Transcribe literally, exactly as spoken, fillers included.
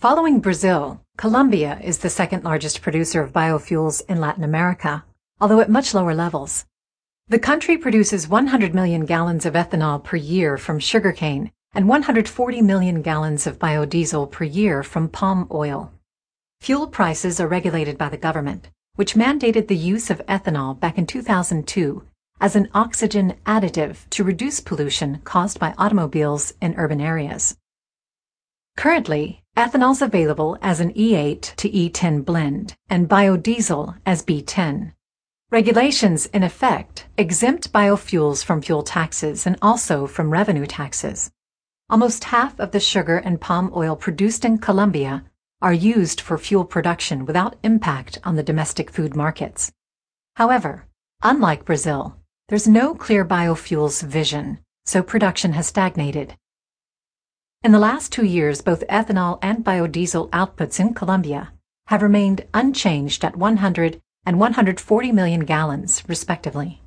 Following Brazil, Colombia is the second largest producer of biofuels in Latin America, although at much lower levels. The country produces one hundred million gallons of ethanol per year from sugarcane and one hundred forty million gallons of biodiesel per year from palm oil. Fuel prices are regulated by the government, which mandated the use of ethanol back in two thousand two as an oxygen additive to reduce pollution caused by automobiles in urban areas. Currently, ethanol is available as an E eight to E ten blend and biodiesel as B ten. Regulations in effect exempt biofuels from fuel taxes and also from revenue taxes. Almost half of the sugar and palm oil produced in Colombia are used for fuel production without impact on the domestic food markets. However, unlike Brazil, there's no clear biofuels vision, so production has stagnated. In the last two years, both ethanol and biodiesel outputs in Colombia have remained unchanged at one hundred and one hundred forty million gallons, respectively.